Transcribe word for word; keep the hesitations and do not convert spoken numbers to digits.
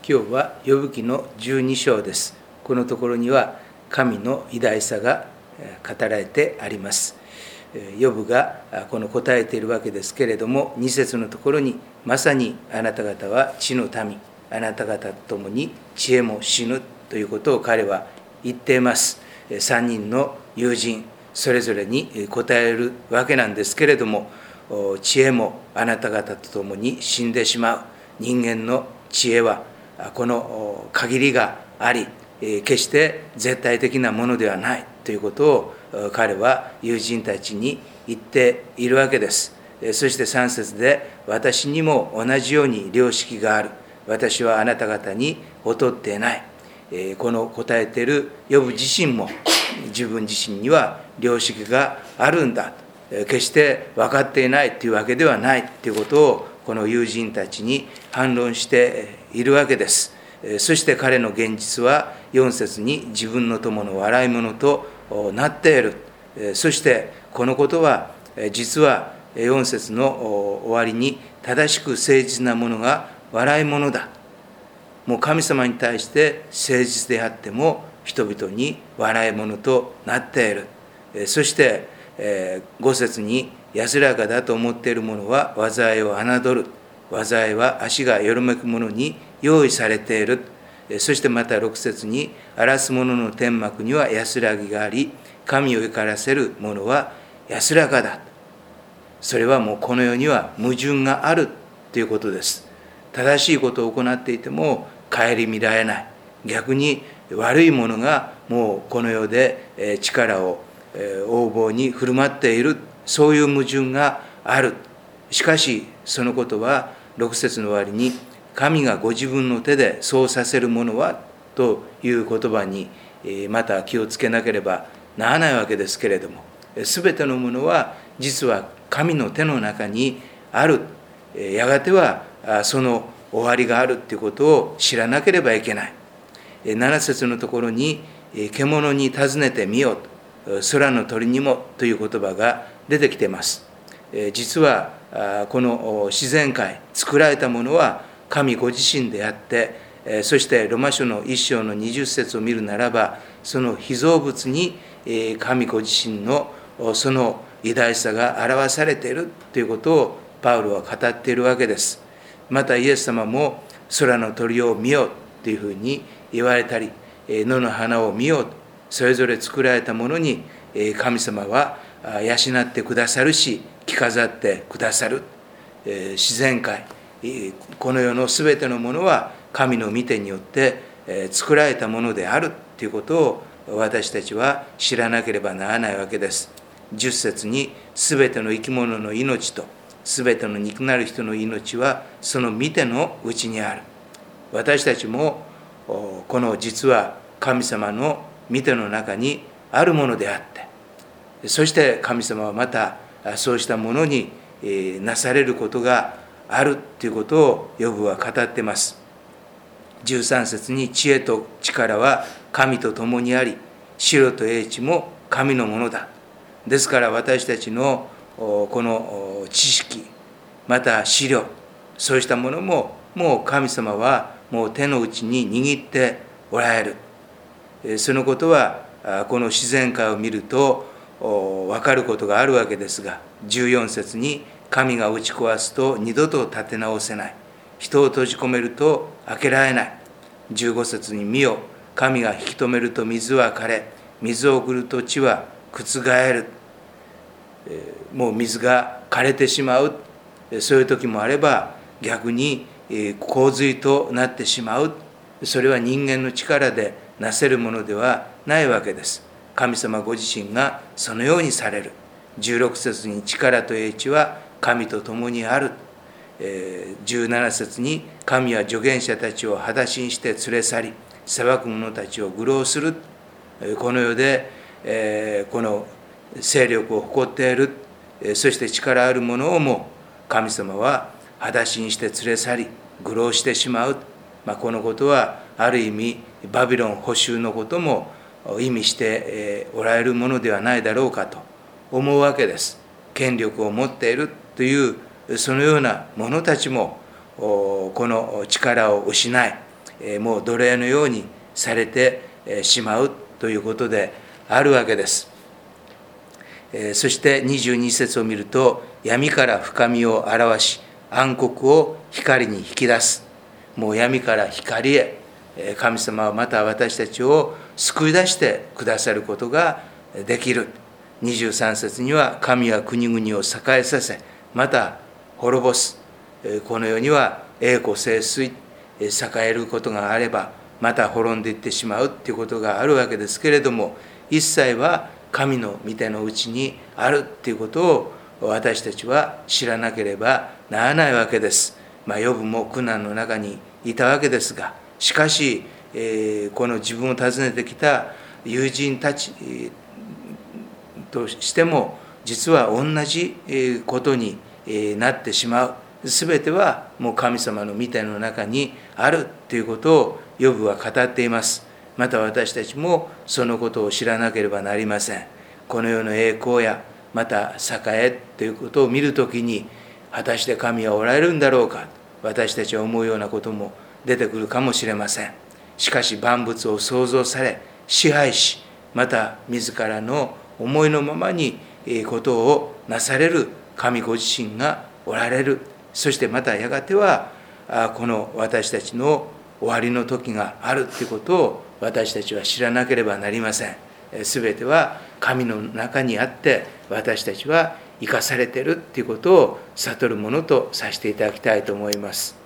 今日はヨブ記のじゅうに章です。このところには神の偉大さが語られてあります。ヨブがこの答えているわけですけれども、に節のところに、まさにあなた方は地の民、あなた方と共に知恵も死ぬということを彼は言っています。さんにんの友人それぞれに答えるわけなんですけれども、知恵もあなた方と共に死んでしまう。人間の知恵はこの限りがあり、決して絶対的なものではないということを彼は友人たちに言っているわけです。そしてさん節で、私にも同じように良識がある。私はあなた方に劣っていない。この答えているヨブ自身も自分自身には良識があるんだ。決して分かっていないというわけではないということをこの友人たちに反論しているわけです。そして彼の現実はよん節に自分の友の笑い者となっている。そしてこのことは実はよん節の終わりに、正しく誠実な者が笑い者だ。もう神様に対して誠実であっても人々に笑い者となっている。そしてご節に、安らかだと思っている者は災いを侮る。災いは足がよろめく者に用意されている。そしてまたろく節に、荒らす者の天幕には安らぎがあり、神を怒らせる者は安らかだ。それはもうこの世には矛盾があるということです。正しいことを行っていても顧みられない。逆に悪い者がもうこの世で力を横暴に振る舞っている、そういう矛盾がある。しかしそのことはろく節の終わりに、神がご自分の手でそうさせるものはという言葉にまた気をつけなければならないわけですけれども、すべてのものは実は神の手の中にある。やがてはその終わりがあるということを知らなければいけない。なな節のところに、獣に尋ねてみよう、空の鳥にもという言葉が出てきています。実はこの自然界、作られたものは神ご自身であって、そしてロマ書の一章のにじゅう節を見るならば、その被造物に神ご自身のその偉大さが表されているということをパウロは語っているわけです。またイエス様も空の鳥を見よというふうに言われたり、野の花を見よう、それぞれ作られたものに神様は養ってくださるし、着飾ってくださる。自然界、この世のすべてのものは神の御手によって作られたものであるということを私たちは知らなければならないわけです。じゅっ節に、すべての生き物の命とすべての肉なる人の命はその御手のうちにある。私たちもこの実は神様の御手の中にあるものであって、そして神様はまたそうしたものになされることがあるということをヨブは語っています。じゅうさん節に、知恵と力は神と共にあり、白と英知も神のものだ。ですから私たちのこの知識、また資料、そうしたものももう神様はもう手の内に握っておられる。そのことはこの自然界を見ると分かることがあるわけですが、じゅうよん節に、神が打ち壊すと二度と立て直せない。人を閉じ込めると開けられない。じゅうご節に、見よ、神が引き止めると水は枯れ、水を送ると地は覆る。もう水が枯れてしまう。そういう時もあれば逆に洪水となってしまう。それは人間の力でなせるものではないわけです。神様ご自身がそのようにされる。じゅうろく節に、力と英知は神と共にある。じゅうなな節に、神は預言者たちを裸足にして連れ去り、裁く者たちを愚弄する。この世でこの勢力を誇っている、そして力ある者をも神様は裸足にして連れ去り愚弄してしまう。まあ、このことはある意味バビロン捕囚のことも意味しておられるものではないだろうかと思うわけです。権力を持っているというそのような者たちもこの力を失い、 もう奴隷のようにされてしまうということであるわけです。そしてにじゅうに節を見ると、闇から深みを表し、暗黒を光に引き出す。もう闇から光へ、神様はまた私たちを救い出してくださることができる。にじゅうさん節には、神は国々を栄えさせ、また滅ぼす。この世には栄枯盛衰、栄えることがあれば、また滅んでいってしまうということがあるわけですけれども、一切は神の御手のうちにあるということを私たちは知らなければならないわけです。まあ、ヨブも苦難の中にいたわけですが、しかし、えー、この自分を訪ねてきた友人たちとしても、実は同じことになってしまう。すべてはもう神様の御手の中にあるということをヨブは語っています。また私たちもそのことを知らなければなりません。この世の栄光やまた栄えということを見るときに、果たして神はおられるんだろうか、私たちは思うようなことも出てくるかもしれません。しかし万物を創造され支配し、また自らの思いのままにことをなされる神ご自身がおられる。そしてまたやがてはこの私たちの終わりの時があるということを私たちは知らなければなりません。すべては神の中にあって、私たちは生かされているということを悟るものとさせていただきたいと思います。